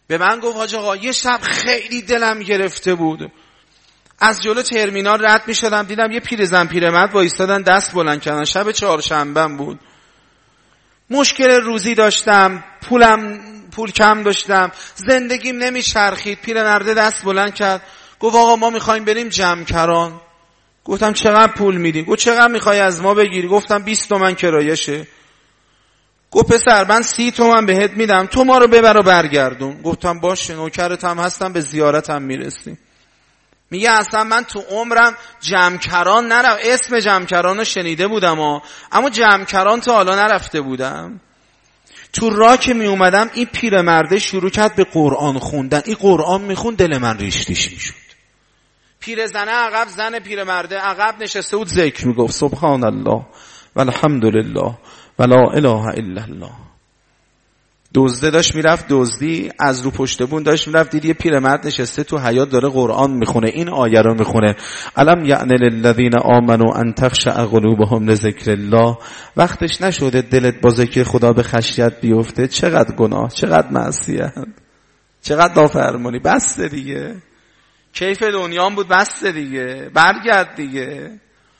به من گفت حاج آقا یه شب خیلی دلم گرفته بود، از جلو ترمینال رد می شدم دیدم یه پیرزن پیرمرد وایستادن دست بلند کردن، شب چهارشنبه بود، مشکل روزی داشتم، پول کم داشتم، زندگیم نمیچرخید. پیرمرد دست بلند کرد گفت آقا ما میخوایم بریم جمکران. گفتم چقدر پول میدین؟ گفت چقدر میخوای از ما بگیری؟ گفتم 20 تومن کرایشه. گفت پسر من 30 تومن بهت میدم، تو ما رو ببر و برگردون. گفتم باشه نوکرتم هستم، به زیارتم میرسیم. میگه اصلا من تو عمرم جمکران نرفتم، اسم جمکران رو شنیده بودم اما جمکران تا حالا نرفته بودم. تو راه که می اومدم این پیرمرده شروع کرد به قرآن خوندن، این قرآن میخوند، دل من ریش ریش میشد. پیرزنه عقب، زن پیرمرده عقب نشسته بود ذکر میگفت سبحان الله والحمد لله ولا اله الا الله. دزده داشت میرفت دزدی، از رو پشت بون داشت میرفت، دید یه پیرمرد نشسته تو حیاط داره قرآن میخونه، این آیه رو میخونه الم یعن للذین آمنوا ان تخشع قلوبهم لذکر الله. وقتش نشده دلت با ذکر خدا به خشیت بیفته؟ چقدر گناه، چقدر معصیت، چقدر نافرمانی. بس دیگه، کیف دنیام بود، بس دیگه، برگرد دیگه.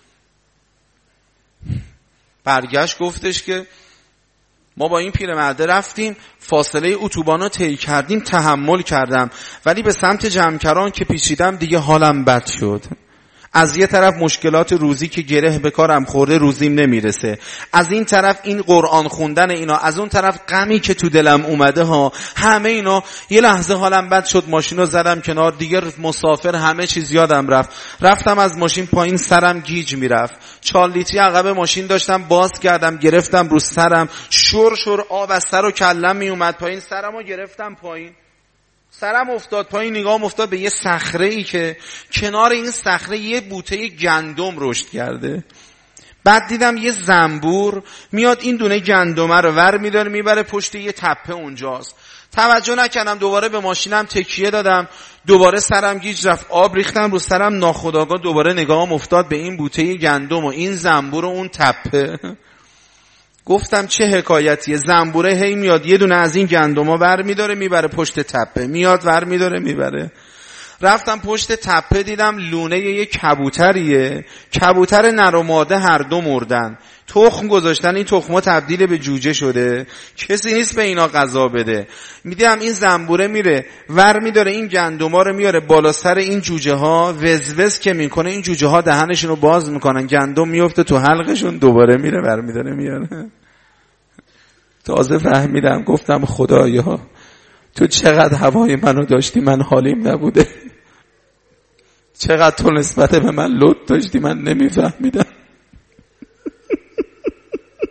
برگشت گفتش که ما با این پیرمرده رفتیم، فاصله اتوبان رو طی کردیم، تحمل کردم، ولی به سمت جمکران که پیچیدم دیگه حالم بد شد. از یه طرف مشکلات روزی که گره به کارم خورده، روزیم نمیرسه، از این طرف این قرآن خوندن اینا، از اون طرف غمی که تو دلم اومده ها، همه اینا. یه لحظه حالم بد شد، ماشینو زدم کنار، دیگه مسافر همه چیز یادم رفتم از ماشین پایین، سرم گیج میرفت، 4 لیتری عقب ماشین داشتم، باز کردم گرفتم رو سرم، شور آب از سر و کلم می اومد پایین، سرمو گرفتم پایین، سرم افتاد پایین، نگاهم افتاد به یه صخره ای که کنار این صخره یه بوته گندم رشد کرده. بعد دیدم یه زنبور میاد این دونه گندمه رو ور میداره میبره پشت یه تپه اونجاست. توجه نکردم، دوباره به ماشینم تکیه دادم، دوباره سرم گیج رفت، آب ریختم رو سرم، ناخودآگاه دوباره نگاهم افتاد به این بوته گندم و این زنبور و اون تپه. گفتم چه حکایتیه، زنبوره هی میاد یه دونه از این گندما ور میداره میبره پشت تپه، میاد ور میداره میبره. رفتم پشت تپه دیدم لونه یه کبوتریه، کبوتر نر و ماده هر دو مردن، تخم گذاشتن، این تخم‌ها تبدیل به جوجه شده، کسی نیست به اینا غذا بده. میدیدم این زنبوره میره ور میداره این گندما رو میاره بالا سر این جوجه ها، وزوز که میکنه این جوجه ها دهنشون رو باز میکنن، گندم میفته تو حلقشون، دوباره میره ور میداره میاره. تازه فهمیدم، گفتم خدایا تو چقدر هوای منو داشتی من حالیم نبوده، چقدر تو نسبت به من لطف داشتی من نمیفهمیدم.